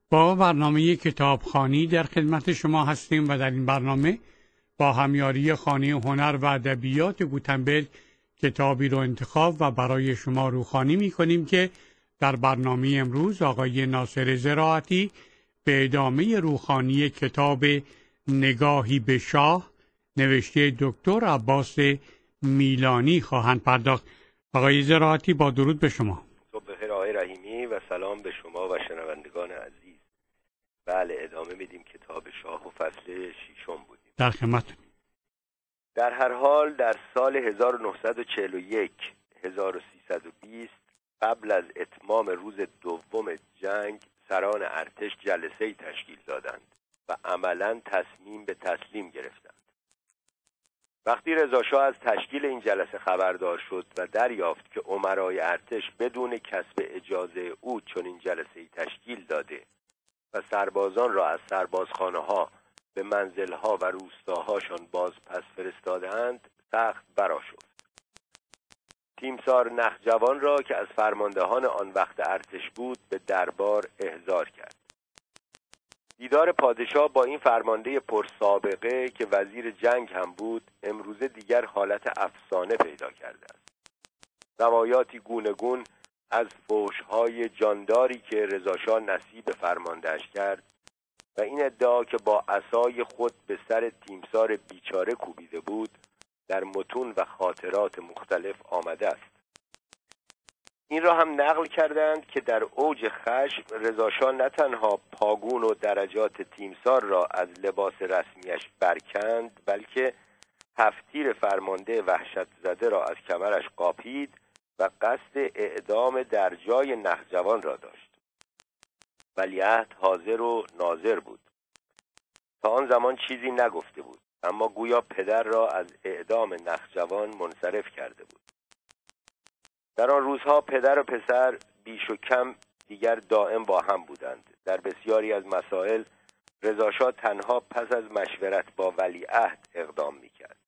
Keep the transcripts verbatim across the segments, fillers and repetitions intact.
با برنامه کتابخوانی در خدمت شما هستیم و در این برنامه با همیاری خانه هنر و ادبیات گوتنبرگ کتابی رو انتخاب و برای شما روخوانی می کنیم که در برنامه امروز آقای ناصر زراعتی به ادامه روخوانی کتاب نگاهی به شاه نوشته دکتر عباس میلانی خواهند پرداخت. آقای زراعتی با درود به شما. صبح بخیر آقای رحیمی و سلام به شما و شنوندگان عزیز. بله، ادامه میدیم کتاب شاه و فصل ششم بودیم. در خدمت. در هر حال در سال هزار و نهصد و چهل و یک هزار و سیصد و بیست قبل از اتمام روز دوم جنگ سران ارتش جلسه‌ای تشکیل دادند و عملاً تصمیم به تسلیم گرفتند. وقتی رضا شاه از تشکیل این جلسه خبردار شد و دریافت که امرای ارتش بدون کسب اجازه او چنین جلسه‌ای تشکیل داده و سربازان را از سربازخانه‌ها به منزل‌ها و روستاهاشان باز پس فرستادند، سخت برآشفت. تیمسار نخجوان را که از فرماندهان آن وقت ارتش بود به دربار احضار کرد. دیدار پادشاه با این فرمانده پرسابقه که وزیر جنگ هم بود امروزه دیگر حالت افسانه پیدا کرده است. روایاتی گوناگون از فحش‌های جانداری که رضاشاه نصیب فرماندهش کرد و این ادعا که با عصای خود به سر تیمسار بیچاره کوبیده بود در متون و خاطرات مختلف آمده است. این را هم نقل کردند که در اوج خشم رضاشاه نه تنها پاگون و درجات تیمسار را از لباس رسمیش برکند، بلکه هفتیر فرمانده وحشت زده را از کمرش قاپید و قصد اعدام در جای نخجوان را داشت. ولیعهد حاضر و ناظر بود. تا آن زمان چیزی نگفته بود، اما گویا پدر را از اعدام نخجوان منصرف کرده بود. در آن روزها پدر و پسر بیش و کم دیگر دائم با هم بودند. در بسیاری از مسائل رضاشاه تنها پس از مشورت با ولیعهد اقدام می‌کرد.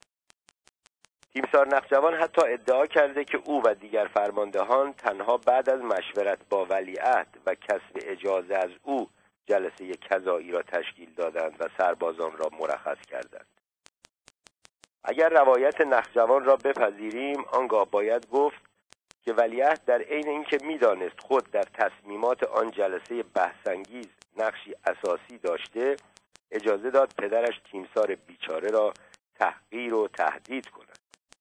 تیمسار نخجوان حتی ادعا کرده که او و دیگر فرماندهان تنها بعد از مشورت با ولیعهد و کسب اجازه از او جلسه کذایی را تشکیل دادند و سربازان را مرخص کردند. اگر روایت نخجوان را بپذیریم، آنگاه باید گفت که ولیعهد در عین اینکه می‌دانست خود در تصمیمات آن جلسه بحث‌انگیز نقشی اساسی داشته، اجازه داد پدرش تیمسار بیچاره را تحقیر و تهدید کند.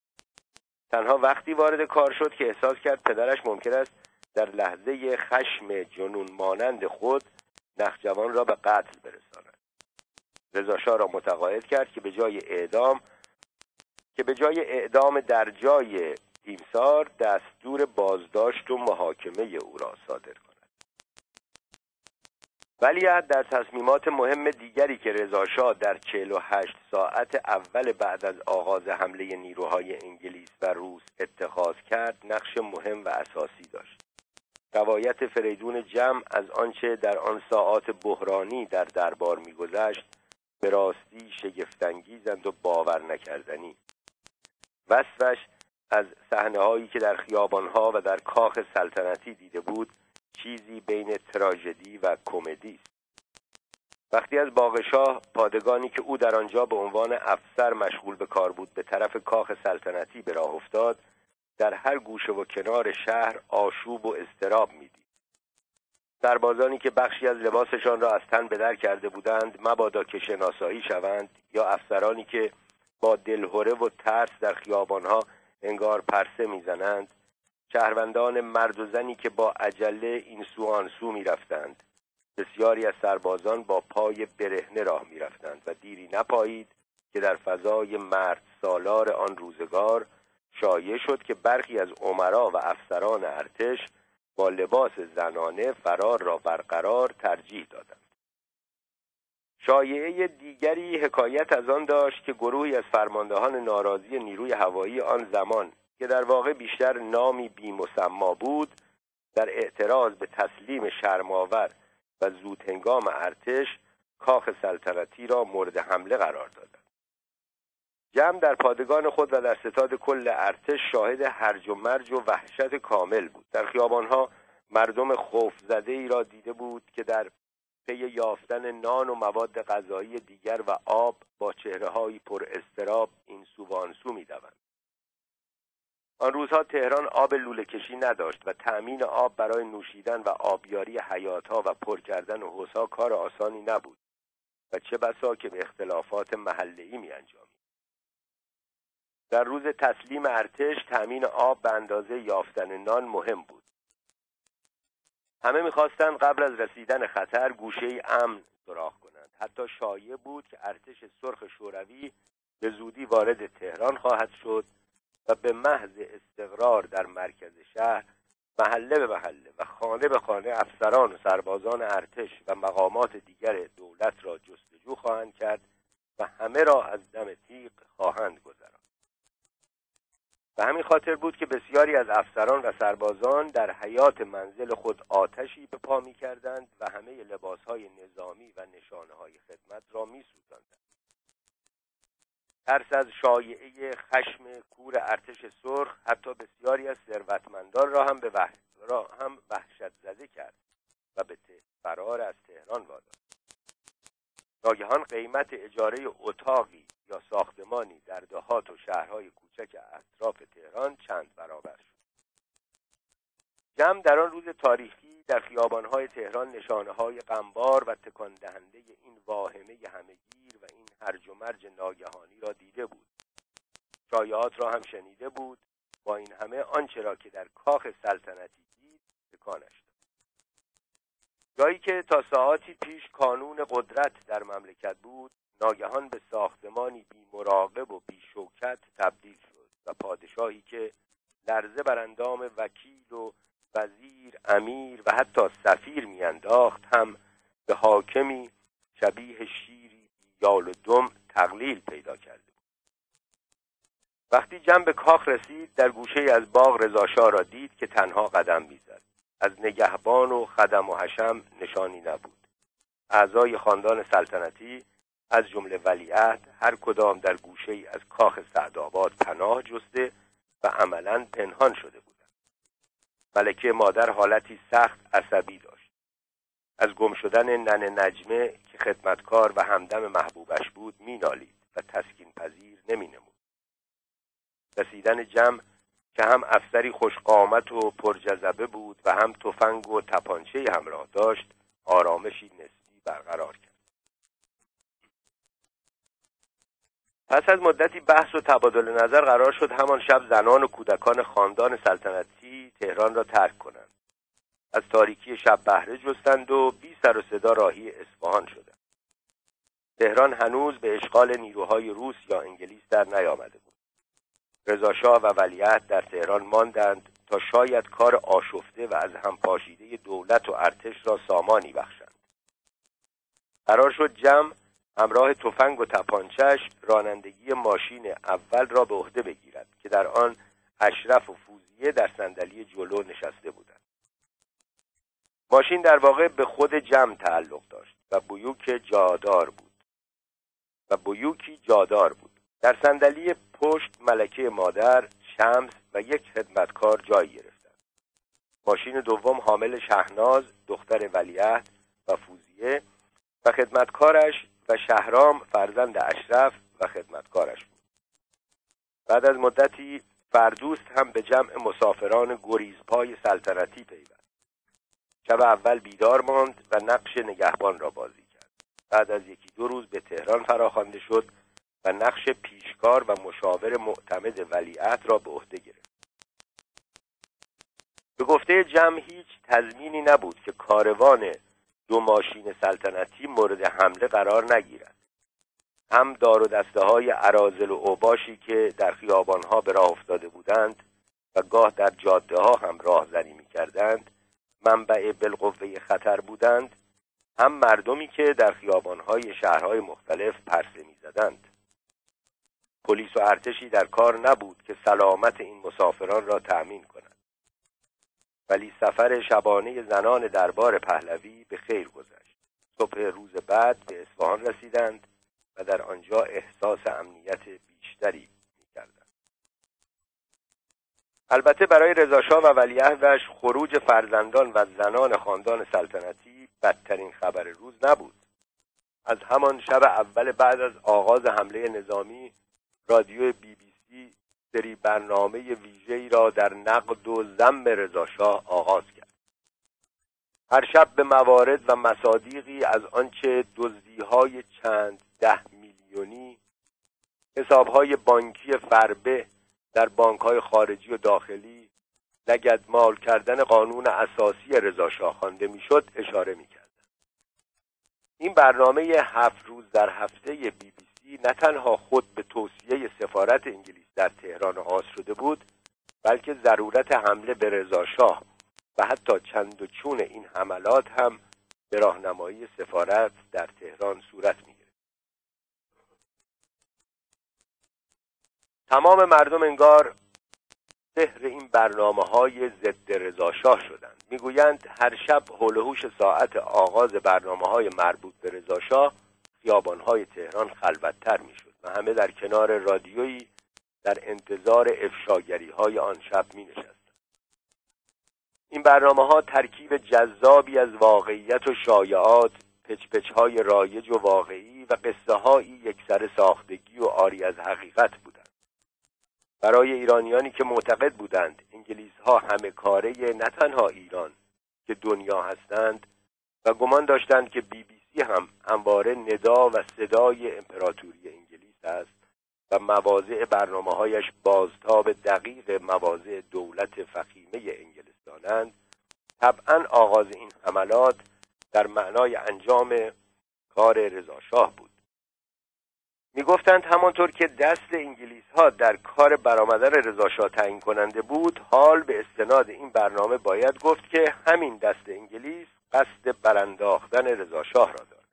تنها وقتی وارد کار شد که احساس کرد پدرش ممکن است در لحظه خشم جنون مانند خود نخجوان را به قتل برساند. رضا شاه را متقاعد کرد که به جای اعدام که به جای اعدام در جای تیمسار دستور بازداشت و محاکمه او را صادر کند. ولیعهد در تصمیمات مهم دیگری که رضا شاه در چهل و هشت ساعت اول بعد از آغاز حمله نیروهای انگلیس و روس اتخاذ کرد نقش مهم و اساسی داشت. روایت فریدون جمع از آنچه در آن ساعات بحرانی در دربار می‌گذشت به راستی شگفت‌انگیزند و باور نکردنی. وصفش از صحنه‌هایی که در خیابان‌ها و در کاخ سلطنتی دیده بود چیزی بین تراژدی و کمدی است. وقتی از باغ شاه پادگانی که او در آنجا به عنوان افسر مشغول به کار بود به طرف کاخ سلطنتی به راه افتاد، در هر گوشه و کنار شهر آشوب و اضطراب می‌دید. سربازانی که بخشی از لباسشان را از تن به در کرده بودند مبادا که شناسایی شوند، یا افسرانی که با دلهره و ترس در خیابان‌ها انگار پرسه می‌زنند، شهروندان مرد و زنی که با عجله این سو آن سو می‌رفتند. بسیاری از سربازان با پای برهنه راه می‌رفتند و دیری نپایید که در فضای مرد سالار آن روزگار شایع شد که برخی از امرا و افسران ارتش با لباس زنانه فرار را برقرار ترجیح دادند. شایعه دیگری حکایت از آن داشت که گروهی از فرماندهان ناراضی نیروی هوایی آن زمان که در واقع بیشتر نامی بی‌مسما بود، در اعتراض به تسلیم شرم‌آور و زودهنگام ارتش کاخ سلطنتی را مورد حمله قرار دادند. جمع در پادگان خود و در ستاد کل ارتش شاهد هرج و مرج و وحشت کامل بود. در خیابانها مردم خوف زده ای را دیده بود که در پی یافتن نان و مواد غذایی دیگر و آب با چهره‌هایی پر اضطراب این سو و آن سو می‌دوند. آن روزها تهران آب لوله کشی نداشت و تأمین آب برای نوشیدن و آبیاری حیاط‌ها و پر کردن حوض‌ها کار آسانی نبود و چه بسا که به اختلافات محله‌ای می‌انجامید. در روز تسلیم ارتش تأمین آب به اندازه یافتن نان مهم بود. همه می‌خواستند قبل از رسیدن خطر گوشه‌ای امن سراغ کنند. حتی شایع بود که ارتش سرخ شوروی به زودی وارد تهران خواهد شد و به محض استقرار در مرکز شهر محله به محله و خانه به خانه افسران و سربازان ارتش و مقامات دیگر دولت را جستجو خواهند کرد و همه را از دم تیغ خواهند گذراند. به همین خاطر بود که بسیاری از افسران و سربازان در حیاط منزل خود آتشی به پا می‌کردند و همه لباس‌های نظامی و نشانه‌های خدمت را می‌سوزاندند. ترس از شایعه خشم کور ارتش سرخ حتی بسیاری از ثروتمندان را هم به وح... را هم وحشت زده کرد و به فرار از تهران واداشت. ناگهان قیمت اجاره اتاقی یا ساختمانی در دهات و شهرهای کوچک اطراف تهران چند برابر شد. جمع در آن روز تاریخی در خیابان‌های تهران نشانه‌های غمبار و تکان دهنده این واهمه همه‌گیر و این هرج و مرج ناگهانی را دیده بود. شایعات را هم شنیده بود. با این همه آنچه را که در کاخ سلطنتی دید تکانش داد. جایی که تا ساعاتی پیش کانون قدرت در مملکت بود، ناگهان به ساختمانی بی مراقب و بی شوکت تبدیل شد و پادشاهی که لرزه بر اندام وکیل و وزیر، امیر و حتی سفیر میانداخت هم به حاکمی شبیه شیری یال و دم تقلیل پیدا کرده بود. وقتی جمع به کاخ رسید، در گوشه از باغ رضاشاه را دید که تنها قدم میزد. از نگهبان و خدم و حشم نشانی نبود. اعضای خاندان سلطنتی از جمله ولیعهد هر کدام در گوشه‌ای از کاخ سعدآباد پناه جسته و عملاً پنهان شده بودند. ملکه مادر حالتی سخت عصبی داشت. از گم شدن ننه نجمه که خدمتکار و همدم محبوبش بود مینالید و تسکین پذیر نمینمود. رسیدن جمع که هم افسری خوشقامت و پرجذبه بود و هم تفنگ و تپانچه همراه داشت آرامشی نسبی برقرار کرد. پس از مدتی بحث و تبادل نظر قرار شد همان شب زنان و کودکان خاندان سلطنتی تهران را ترک کنند. از تاریکی شب بهره جستند و بی سر و صدا راهی اصفهان شدند. تهران هنوز به اشغال نیروهای روس یا انگلیس در نیامده بود. رضاشاه و ولیعهد در تهران ماندند تا شاید کار آشفته و از هم پاشیده دولت و ارتش را سامانی بخشند. قرار شد جمع همراه تفنگ و تپانچه‌اش رانندگی ماشین اول را به عهده بگیرد که در آن اشرف و فوزیه در صندلی جلو نشسته بودند. ماشین در واقع به خود جمع تعلق داشت و بیوک جادار بود و بیوکی جادار بود. در صندلی پشت ملکه مادر، شمس و یک خدمتکار جای گرفتند. ماشین دوم حامل شهناز دختر ولیعهد و فوزیه و خدمتکارش و شهرام فرزند اشرف و خدمتکارش بود. بعد از مدتی فردوست هم به جمع مسافران گریزپای سلطنتی پیوست. شب اول بیدار ماند و نقش نگهبان را بازی کرد. بعد از یکی دو روز به تهران فراخوانده شد و نقش پیشکار و مشاور معتمد ولیعهد را به عهده گرفت. به گفته جمع هیچ تضمینی نبود که کاروان دو ماشین سلطنتی مورد حمله قرار نگیرد. هم دار و دسته های اراذل و اوباشی که در خیابانها به راه افتاده بودند و گاه در جاده ها هم راهزنی می کردند منبع بالقوه خطر بودند، هم مردمی که در خیابانهای شهرهای مختلف پرسه می زدند. پلیس و ارتشی در کار نبود که سلامت این مسافران را تأمین کند. ولی سفر شبانه زنان دربار پهلوی به خیر گذشت. صبح روز بعد به اصفهان رسیدند و در آنجا احساس امنیت بیشتری می‌کردند. البته برای رضاشاه و ولیعهدش خروج فرزندان و زنان خاندان سلطنتی بدترین خبر روز نبود. از همان شب اول بعد از آغاز حمله نظامی، رادیو بی بی سی سری برنامه ویژه‌ای را در نقد و ذم رضاشاه آغاز کرد. هر شب به موارد و مصادیقی از آنچه دزدی‌های چند ده میلیونی، حساب‌های بانکی فربه در بانک‌های خارجی و داخلی، لگدمال کردن قانون اساسی رضاشاه خوانده میشد اشاره می‌کرد. این برنامه هفت روز در هفته بی بی سی نه تنها خود به توصیه سفارت انگلیس در تهران آغاز شده بود، بلکه ضرورت حمله به رضاشاه و حتی چند و چون این حملات هم به راهنمایی سفارت در تهران صورت می‌گرفت. تمام مردم انگار سحر این برنامه‌های ضد رضاشاه شدند. میگویند هر شب حول و حوش ساعت آغاز برنامه‌های مربوط به رضاشاه خیابان‌های تهران خلوت‌تر می‌شد و همه در کنار رادیویی در انتظار افشاگری‌های آن شب می‌نشستند. این برنامه‌ها ترکیب جذابی از واقعیت و شایعات، پچ‌پچ‌های رایج و واقعی و قصه‌هایی یکسره ساختگی و عاری از حقیقت بودند. برای ایرانیانی که معتقد بودند انگلیس‌ها همه کاره نه تنها ایران که دنیا هستند و گمان داشتند که بی بی سی هم همواره ندا و صدای امپراتوری انگلیس است و مواضع برنامه‌هایش بازتاب دقیق مواضع دولت فخیمه انگلستانند، طبعاً آغاز این حملات در معنای انجام کار رضاشاه بود. می گفتند همانطور که دست انگلیس ها در کار برآمدن رضاشاه تعیین کننده بود، حال به استناد این برنامه باید گفت که همین دست انگلیس قصد برانداختن رضاشاه را دارد.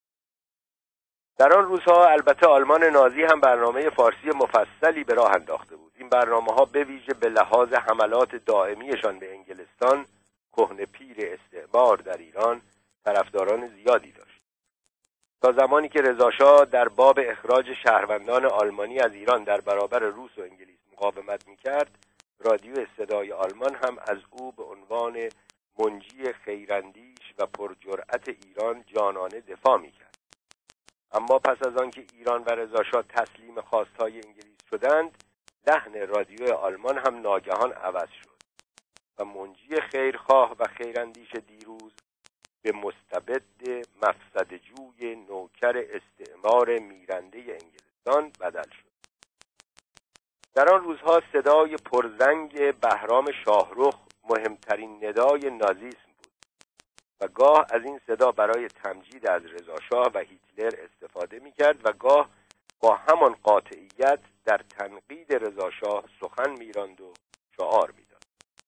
در آن روزها البته آلمان نازی هم برنامه فارسی مفصلی به راه انداخته بود. این برنامه ها به ویژه به لحاظ حملات دائمیشان به انگلستان، کهنه پیر استعمار در ایران، طرفداران زیادی داشت. تا زمانی که رضاشاه در باب اخراج شهروندان آلمانی از ایران در برابر روس و انگلیس مقاومت می‌کرد، رادیو صدای آلمان هم از او به عنوان منجی خیراندیش و پرجرأت ایران جانانه دفاع می‌کرد. اما پس از آنکه ایران و رضاشاه تسلیم خواستهای انگلیس شدند، لحن رادیو آلمان هم ناگهان عوض شد و منجی خیرخواه و خیراندیش دیروز به مستبد مفسدجوی نوکر استعمار میرنده انگلستان بدل شد. در آن روزها صدای پرزنگ بهرام شاهرخ مهمترین ندای نازیسم بود و گاه از این صدا برای تمجید از رضاشاه و هیتلر استفاده می‌کرد و گاه با همان قاطعیت در تنقید رضاشاه سخن می‌راند و شعار می‌داد.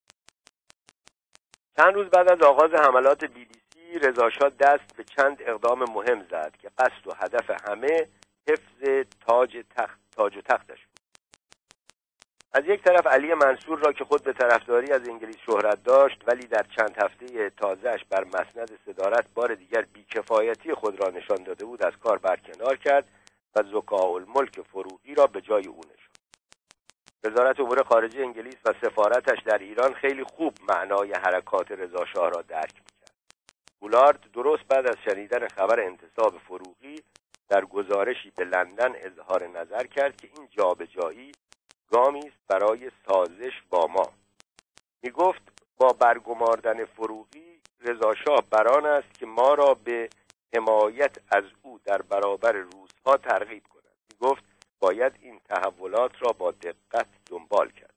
چند روز بعد از آغاز حملات بی بی سی، رضاشاه دست به چند اقدام مهم زد که قصد و هدف همه حفظ تاج تخت تاج و تختش بود. از یک طرف علی منصور را که خود به طرفداری از انگلیس شهرت داشت، ولی در چند هفته تازه‌اش بر مسند صدارت بار دیگر بیکفایتی خود را نشان داده بود، از کار برکنار کرد و ذکاء الملک فروغی را به جای او نشاند. وزارت امور خارجه انگلیس و سفارتش در ایران خیلی خوب معنای حرکات رضاشاه را درک می‌کرد. گولارد درست بعد از شنیدن خبر انتصاب فروغی در گزارشی به لندن اظهار نظر کرد که این جابجایی گامی است برای سازش با ما. می گفت با برگماردن فروغی رضاشاه بران است که ما را به حمایت از او در برابر روس‌ها ترغیب کند. می گفت باید این تحولات را با دقت دنبال کرد.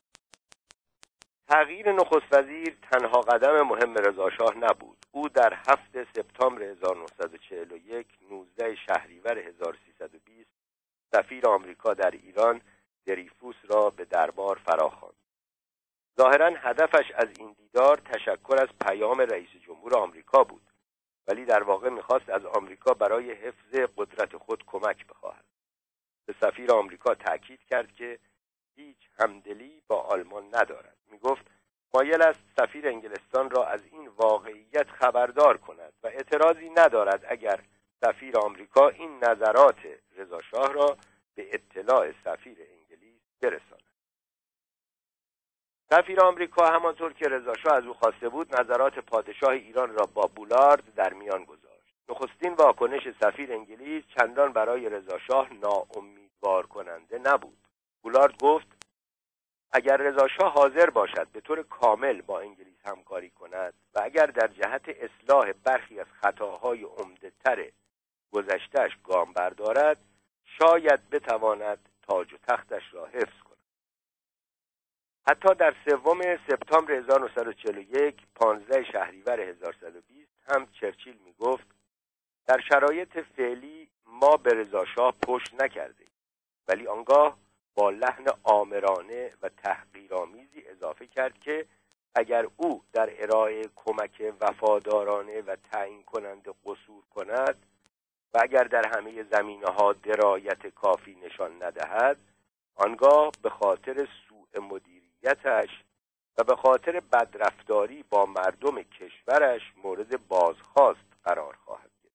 تغییر نخست وزیر تنها قدم مهم رضاشاه نبود. او در هفتم سپتامبر هزار و نهصد و چهل و یک، نوزدهم شهریور هزار و سیصد و بیست سفیر آمریکا در ایران دریفوس را به دربار فراخواند. ظاهراً هدفش از این دیدار تشکر از پیام رئیس جمهور آمریکا بود، ولی در واقع می‌خواست از آمریکا برای حفظ قدرت خود کمک بخواهد. به سفیر آمریکا تأکید کرد که هیچ همدلی با آلمان ندارد. می‌گفت مایل است سفیر انگلستان را از این واقعیت خبردار کند و اعتراضی ندارد اگر سفیر آمریکا این نظرات رضاشاه را به اطلاع سفیر انگلیس برساند. سفیر آمریکا همانطور که رضاشاه از او خواسته بود نظرات پادشاه ایران را با بولارد در میان گذاشت. نخستین واکنش سفیر انگلیس چندان برای رضاشاه ناامیدوار کننده نبود. بولارد گفت اگر رضاشاه حاضر باشد به طور کامل با انگلیس همکاری کند و اگر در جهت اصلاح برخی از خطاهای عمده‌تر گذشته‌اش گام بردارد شاید بتواند تاج و تختش را حفظ کند. حتی در سوم سپتامبر هزار و نهصد و چهل و یک پانزده شهریور هزار و سیصد و بیست هم چرچیل می گفت در شرایط فعلی ما به رضاشاه پشت نکردیم، ولی آنگاه با لحن آمرانه و تحقیرآمیزی اضافه کرد که اگر او در ارائه کمک وفادارانه و تعیین کننده قصور کند و اگر در همه زمینه‌ها درایت کافی نشان ندهد آنگاه به خاطر سوء مدیریتش و به خاطر بدرفتاری با مردم کشورش مورد بازخواست قرار خواهد گرفت.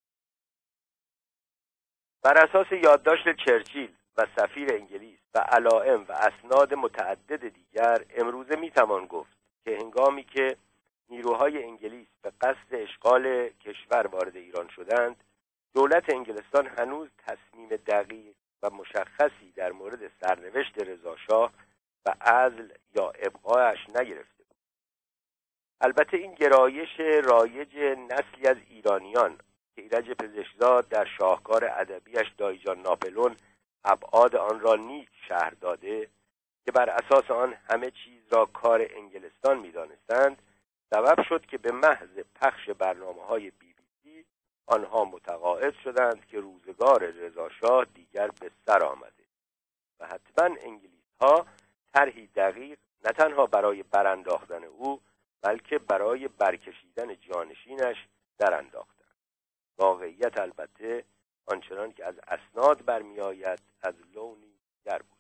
بر اساس یادداشت چرچیل و سفیر انگلیس و علائم و اسناد متعدد دیگر امروزه میتوان گفت که هنگامی که نیروهای انگلیس به قصد اشغال کشور وارد ایران شدند دولت انگلستان هنوز تصمیم دقیق و مشخصی در مورد سرنوشت رضاشاه و عزل یا ابقایش نگرفته بود. البته این گرایش رایج نسلی از ایرانیان که ایرج پزشکزاد در شاهکار ادبیش دایجان ناپلون ابعاد آن را نیک شرح داده که بر اساس آن همه چیز را کار انگلستان می‌دانستند سبب شد که به محض پخش برنامه‌های بی بی سی آنها متقاعد شدند که روزگار رضاشاه دیگر به سر آمده و حتما انگلیس‌ها طرحی دقیق نه تنها برای برانداختن او بلکه برای برکشیدن جانشینش در انداختند. واقعیت البته آنچنان که از اسناد برمی‌آید از لونی دیگر بود.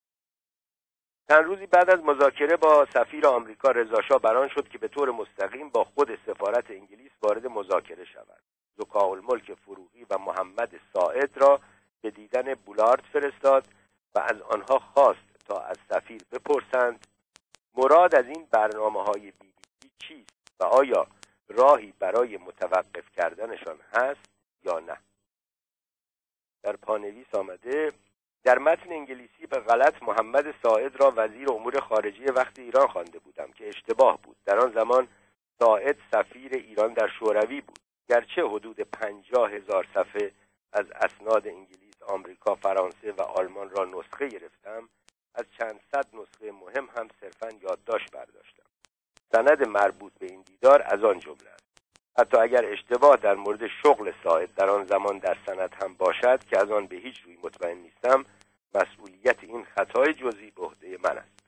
چند روزی بعد از مذاکره با سفیر آمریکا رضاشاه بران شد که به طور مستقیم با خود سفارت انگلیس وارد مذاکره شود. ذوق‌الملک فروغی و محمد ساعد را به دیدن بولارد فرستاد و از آنها خواست تا از سفیر بپرسند مراد از این برنامه‌های بی بی سی چیست و آیا راهی برای متوقف کردنشان هست یا نه. در پانویس آمده در متن انگلیسی به غلط محمد ساعد را وزیر امور خارجه وقت ایران خوانده بودم که اشتباه بود. در آن زمان ساعد سفیر ایران در شوروی بود. گرچه حدود پنجاه هزار صفحه از اسناد انگلیس، آمریکا، فرانسه و آلمان را نسخه گرفتم، از چند صد نسخه مهم هم صرفاً یادداشت برداشتم. سند مربوط به این دیدار از آن جمله است. حتی اگر اشتباه در مورد شغل ساعد در آن زمان در سند هم باشد که از آن به هیچ روی مطمئن نیستم، مسئولیت این خطای جزئی به عهده من است.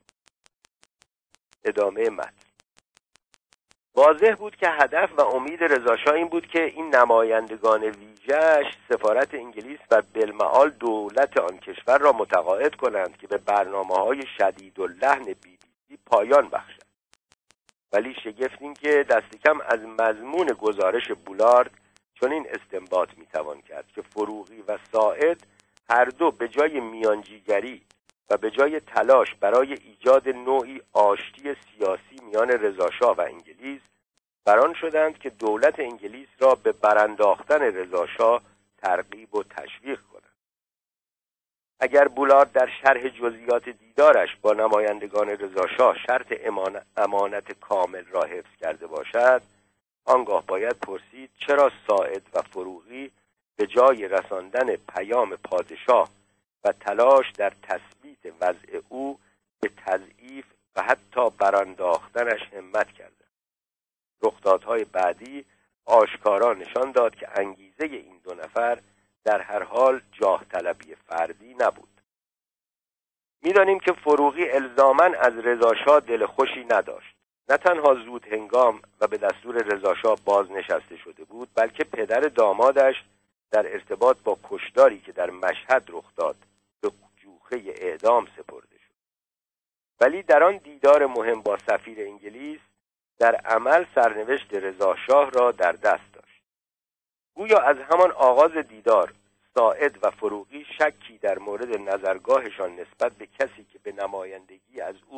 ادامه متن. واضح بود که هدف و امید رضاشاه این بود که این نمایندگان ویژه‌اش سفارت انگلیس و بالمعال دولت آن کشور را متقاعد کنند که به برنامه‌های شدید و لحن بی بی سی پایان بخشند. ولی شگفت این که دست کم از مضمون گزارش بولارد چنین استنباط میتوان کرد که فروغی و ساعد هر دو به جای میانجیگری و به جای تلاش برای ایجاد نوعی آشتی سیاسی میان رضاشاه و انگلیس بران شدند که دولت انگلیس را به برانداختن رضاشاه ترغیب و تشویق کنند. اگر بولارد در شرح جزئیات دیدارش با نمایندگان رضاشاه شرط امانت کامل را حفظ کرده باشد، آنگاه باید پرسید چرا ساعد و فروغی به جای رساندن پیام پادشاه و تلاش در تثبیت وضع او به تضعیف و حتی برانداختنش همت کردند. رخدادهای بعدی آشکارا نشان داد که انگیزه این دو نفر در هر حال جاه طلبی فردی نبود. می‌دانیم که فروغی الزاماً از رضاشاه دل خوشی نداشت. نه تنها زود هنگام و به دستور رضاشاه بازنشسته شده بود، بلکه پدر دامادش در ارتباط با کشتاری که در مشهد رخ داد به جوخه اعدام سپرده شد. ولی در آن دیدار مهم با سفیر انگلیس در عمل سرنوشت رضاشاه را در دست داشت. گویا از همان آغاز دیدار ساعد و فروغی شکی در مورد نظرگاهشان نسبت به کسی که به نمایندگی از او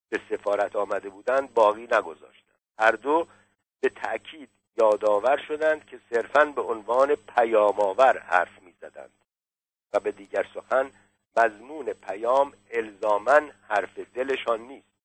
به سفارت آمده بودند باقی نگذاشتند. هر دو به تأکید یادآور شدند که صرفاً به عنوان پیام‌آور حرف می‌زدند و به دیگر سخن مضمون پیام الزاماً حرف دلشان نیست.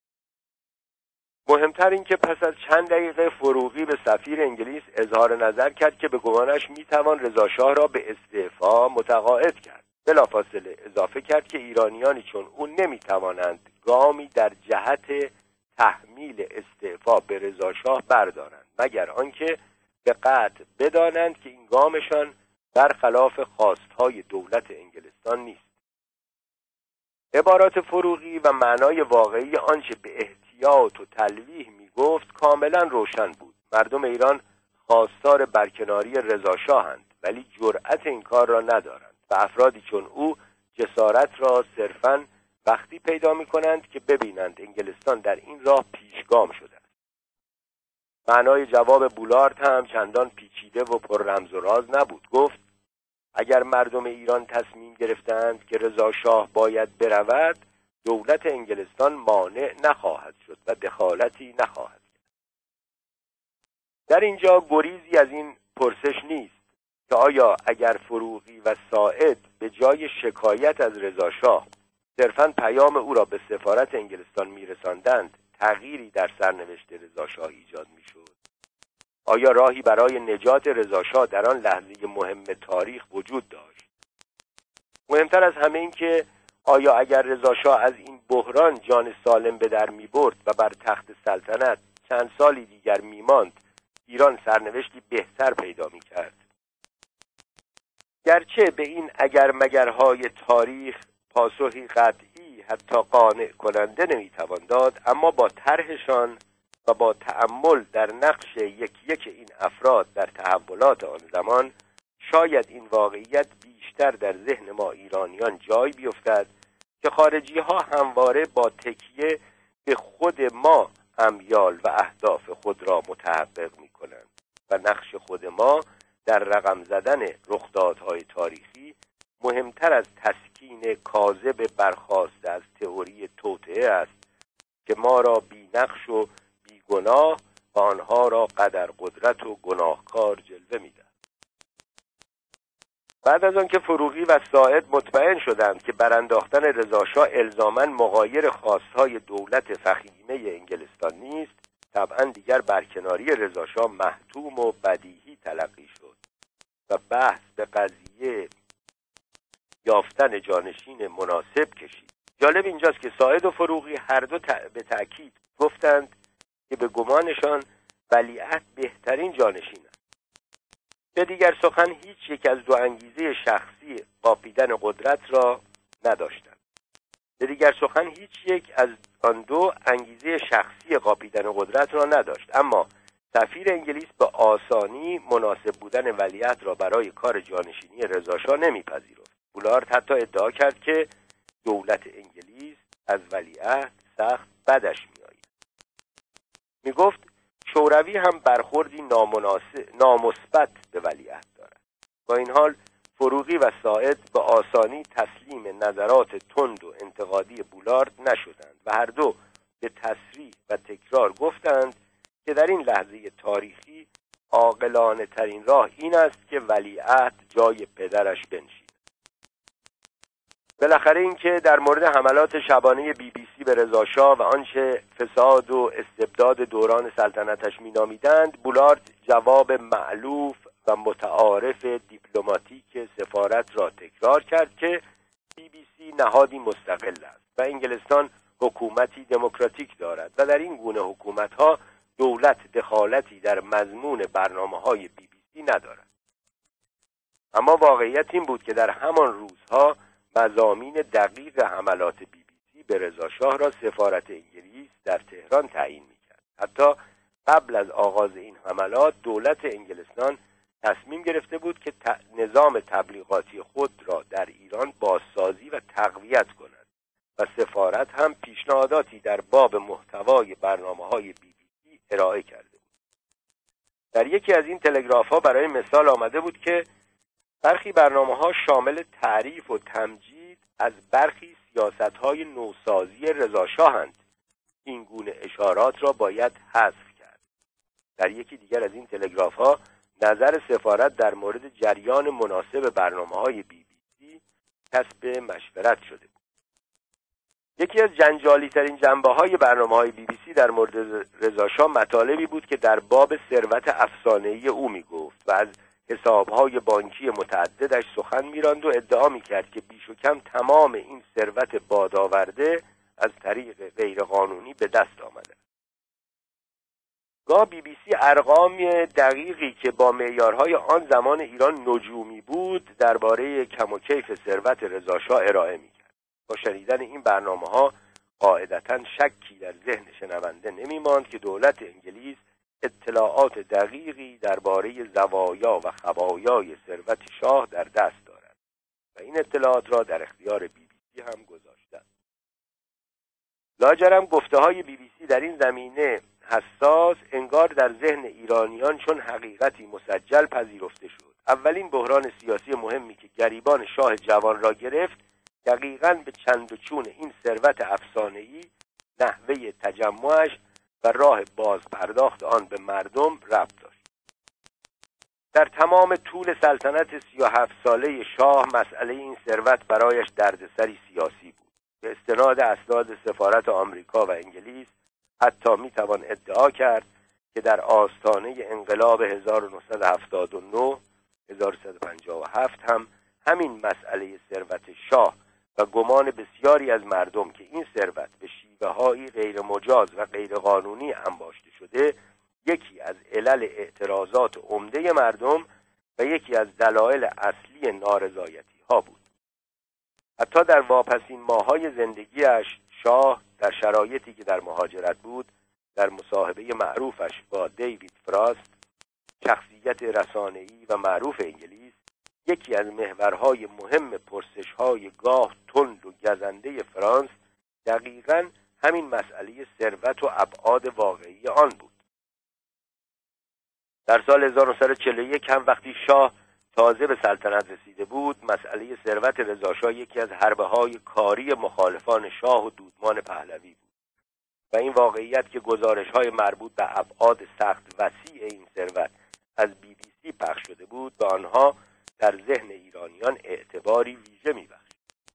مهمتر این که پس از چند دقیقه فروغی به سفیر انگلیس اظهار نظر کرد که به گمانش میتوان رضاشاه را به استعفا متقاعد کرد. بلافاصله اضافه کرد که ایرانیانی چون او نمیتوانند گامی در جهت تحمیل استعفا به رضاشاه بردارند مگر آنکه به قطع بدانند که این گامشان برخلاف خواستهای دولت انگلستان نیست. عبارات فروغی و معنای واقعی آنچه به احتیاط و تلویح می گفت کاملا روشن بود. مردم ایران خواستار برکناری رضاشاهند ولی جرأت این کار را ندارند و افرادی چون او جسارت را صرفاً وقتی پیدا می کنند که ببینند انگلستان در این راه پیشگام شده است. معنای جواب بولارد هم چندان پیچیده و پر رمز و راز نبود. گفت اگر مردم ایران تصمیم گرفتند که رضاشاه باید برود، دولت انگلستان مانع نخواهد شد و دخالتی نخواهد کرد. در اینجا گریزی از این پرسش نیست که آیا اگر فروغی و ساعد به جای شکایت از رضاشاه صرفاً پیام او را به سفارت انگلستان میرساندند تغییری در سرنوشت رضاشاه ایجاد میشد؟ آیا راهی برای نجات رضاشاه در آن لحظه مهم تاریخ وجود داشت؟ مهمتر از همه این که آیا اگر رضاشاه از این بحران جان سالم به در می‌برد و بر تخت سلطنت چند سالی دیگر می‌ماند، ایران سرنوشتی بهتر پیدا می‌کرد؟ گرچه به این اگر مگرهای تاریخ پاسخی قطعی حتی قانع کننده نمی‌توان داد، اما با طرحشان و با تأمل در نقش یکی یک این افراد در تحولات آن زمان شاید این واقعیت بیشتر در ذهن ما ایرانیان جای بیفتد که خارجی ها همواره با تکیه به خود ما امیال و اهداف خود را متحقق می کنند و نقش خود ما در رقم زدن رخدادهای تاریخی مهمتر از تسکین کاذب برخاسته از تئوری توطئه است که ما را بی نقش و بی گناه و آنها را قدر قدرت و گناهکار جلوه می دهد. بعد از آن که فروغی و ساعد مطمئن شدند که برانداختن رضاشاه الزاماً مغایر خواستهای دولت فخیمه انگلستان نیست، طبعا دیگر برکناری رضاشاه محتوم و بدیهی تلقی شد و بحث به قضیه یافتن جانشین مناسب کشید. جالب اینجاست که ساعد و فروغی هر دو به تأکید گفتند که به گمانشان ولیعهد بهترین جانشین است. به دیگر سخن هیچ یک از دو انگیزه شخصی قاپیدن قدرت را نداشتند. به دیگر سخن هیچ یک از آن دو انگیزه شخصی قاپیدن قدرت را نداشت، اما سفیر انگلیس به آسانی مناسب بودن ولیعهد را برای کار جانشینی رضاشاه نمیپذیرفت. بولارد حتی ادعا کرد که دولت انگلیس از ولیعهد سخت بدش میآید. میگفت شوروی هم برخوردی نامثبت به ولیعهد دارد. با این حال فروغی و ساعد به آسانی تسلیم نظرات تند و انتقادی بولارد نشدند و هر دو به تصریح و تکرار گفتند که در این لحظه تاریخی عاقلانه ترین راه این است که ولیعهد جای پدرش بنشیند. بالاخره این که در مورد حملات شبانه بی بی سی به رضاشاه و آنچه فساد و استبداد دوران سلطنتش مینامیدند، بولارد جواب مألوف و متعارف دیپلماتیک سفارت را تکرار کرد که بی بی سی نهادی مستقل است و انگلستان حکومتی دموکراتیک دارد و در این گونه حکومت‌ها دولت دخالتی در مضمون برنامه‌های بی بی سی ندارد. اما واقعیت این بود که در همان روزها مضامین دقیق حملات بی بی سی به رضاشاه را سفارت انگلیس در تهران تعیین می‌کرد. حتی قبل از آغاز این حملات دولت انگلستان تصمیم گرفته بود که نظام تبلیغاتی خود را در ایران بازسازی و تقویت کند و سفارت هم پیشنهاداتی در باب محتوای برنامه‌های بی بی سی ارائه کرده بود. در یکی از این تلگراف‌ها برای مثال آمده بود که برخی برنامه‌ها شامل تعریف و تمجید از برخی سیاست‌های نوسازی رضاشاه‌اند این گونه اشارات را باید حذف کرد. در یکی دیگر از این تلگراف ها نظر سفارت در مورد جریان مناسب برنامه‌های بی بی سی کسب مشورت شده بود. یکی از جنجالی ترین جنبه های برنامه‌های بی بی سی در مورد رضا شاه مطالبی بود که در باب ثروت افسانه‌ای او میگفت و از حساب‌های بانکی متعددش سخن می‌راند و ادعا می‌کرد که بیش و کم تمام این ثروت بادآورده از طریق غیرقانونی به دست آمده. گاه بی بی سی ارقام دقیقی که با معیارهای آن زمان ایران نجومی بود درباره کم و کیف ثروت رضا شاه ارائه می‌کرد. با شنیدن این برنامه‌ها قاعدتاً شکی در ذهن شنونده نمی‌ماند که دولت انگلیس اطلاعات دقیقی درباره زوایا و خبایای ثروت شاه در دست دارد و این اطلاعات را در اختیار بی بی سی هم گذاشتند. لاجرم گفته‌های بی بی سی در این زمینه حساس انگار در ذهن ایرانیان چون حقیقتی مسجل پذیرفته شد. اولین بحران سیاسی مهمی که گریبان شاه جوان را گرفت دقیقاً به چند و چون این ثروت افسانه‌ای، نحوه تجمعش و راه باز پرداخت آن به مردم ربط داشت. در تمام طول سلطنت سی و هفت ساله شاه مسئله این ثروت برایش دردسری سیاسی بود. به استناد اسناد سفارت آمریکا و انگلیس حتی میتوان ادعا کرد که در آستانه انقلاب هزار و نهصد و هفتاد و نه هزار و سیصد و پنجاه و هفت هم همین مسئله ثروت شاه و گمان بسیاری از مردم که این ثروت به شیوه‌هایی غیر مجاز و غیر قانونی انباشته شده یکی از علل اعتراضات عمده مردم و یکی از دلایل اصلی نارضایتی ها بود. حتی در واپسین ماه‌های زندگیش شاه در شرایطی که در مهاجرت بود در مصاحبه معروفش با دیوید فراست، شخصیت رسانه‌ای و معروف انگلیس، یکی از محورهای مهم پرسش‌های گاه تند و گزنده فرانس دقیقاً همین مسئله ثروت و ابعاد واقعی آن بود. در سال هزار و نهصد و چهل و یک هم وقتی شاه تازه به سلطنت رسیده بود، مسئله ثروت رضا شاه یکی از حربه‌های کاری مخالفان شاه و دودمان پهلوی بود و این واقعیت که گزارش‌های مربوط به ابعاد سخت وسیع این ثروت از بی بی سی پخش شده بود به آنها در ذهن ایرانیان اعتباری ویژه می‌بخشید.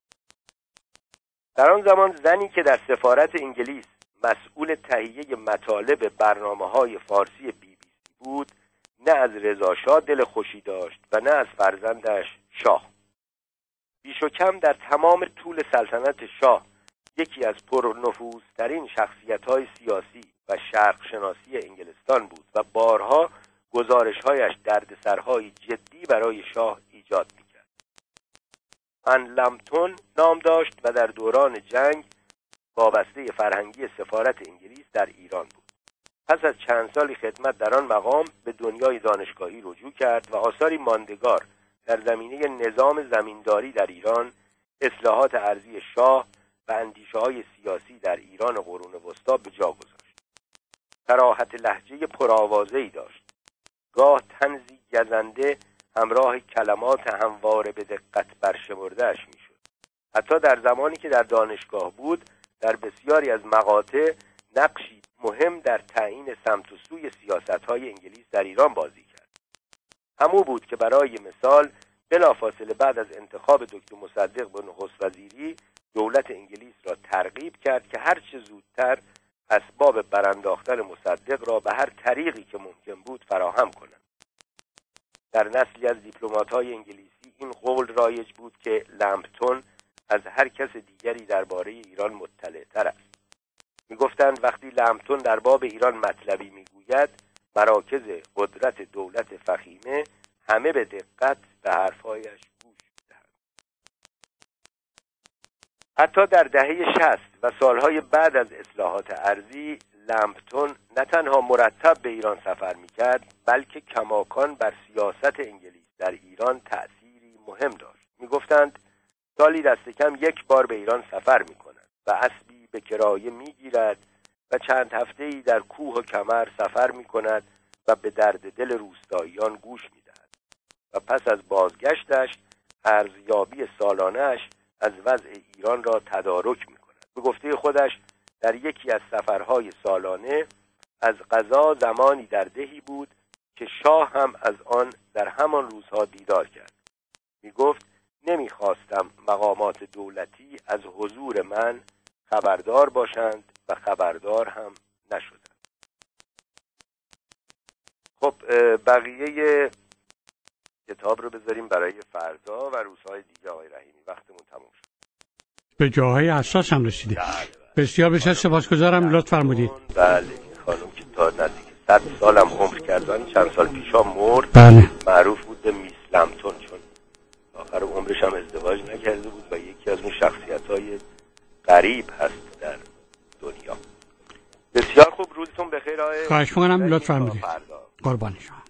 در آن زمان زنی که در سفارت انگلیس مسئول تهیه مطالب برنامه‌های فارسی بی بی سی بود، نه از رضا شاه دل خوشی داشت و نه از فرزندش شاه. بیش و کم در تمام طول سلطنت شاه یکی از پرنفوذترین شخصیت‌های سیاسی و شرق شناسی انگلستان بود و بارها گزارش‌هایش دردسرهای جدی برای شاه ایجاد می‌کرد. ان لمپتون نام داشت و در دوران جنگ وابسته فرهنگی سفارت انگلیس در ایران بود. پس از چند سالی خدمت در آن مقام به دنیای دانشگاهی رجوع کرد و آثاری ماندگار در زمینه نظام زمینداری در ایران، اصلاحات ارضی شاه و اندیشه‌های سیاسی در ایران قرون وسطی به جا گذاشت. صراحت لهجه پرآوازه‌ای داشت. گاه طنزی گزنده همراه کلمات همواره به دقت برشمرده‌اش میشد. حتی در زمانی که در دانشگاه بود، در بسیاری از مقاطع نقشی مهم در تعیین سمت و سوی سیاست‌های انگلیس در ایران بازی کرد. همو بود که برای مثال بلافاصله بعد از انتخاب دکتر مصدق به نخست وزیری دولت انگلیس را ترغیب کرد که هر چه زودتر اسباب برانداختن مصدق را به هر طریقی که ممکن بود فراهم کنند. در نسلی از دیپلمات‌های انگلیسی این قول رایج بود که لمپتون از هر کس دیگری درباره ایران مطلع‌تر است. می‌گفتند وقتی لمپتون در باب ایران مطلبی می‌گوید، مراکز قدرت دولت فخیمه همه به دقت به حرف‌هایش گوش می‌دهند. حتی در دهه شصت و سالهای بعد از اصلاحات ارضی، لمپتون نه تنها مرتب به ایران سفر می‌کرد، بلکه کماکان بر سیاست انگلیس در ایران تأثیری مهم داشت. می‌گفتند سالی دست کم یک بار به ایران سفر می‌کند و اسبی به کرایه می‌گیرد و چند هفته‌ای در کوه و کمر سفر می‌کند و به درد دل روستاییان گوش می‌دهد و پس از بازگشتش ارزیابی سالانه‌اش از وضع ایران را تدارک می‌کند. به گفته خودش در یکی از سفرهای سالانه از قضا زمانی در دهی بود که شاه هم از آن در همان روزها دیدار کرد. می گفت نمیخواستم مقامات دولتی از حضور من خبردار باشند و خبردار هم نشدند. خب بقیه کتاب رو بذاریم برای فردا و روزهای دیگه. آقای رحیمی وقتمون تموم شد. به جاهای حساس هم رسیده. بسیار بسیار سپاسگزارم. لطف فرمودید. بله خانم که تا نزدیک صد سالم عمر کردن، چند سال پیشا مرد. بله. معروف بود به میس لمپتون، چون آخر عمرش هم ازدواج نکرده بود و یکی از اون شخصیت‌های غریب هست در دنیا. بسیار خوب، روزتون بخیر. آقای خواهش می‌کنم. لطف فرمودید. قربان شما.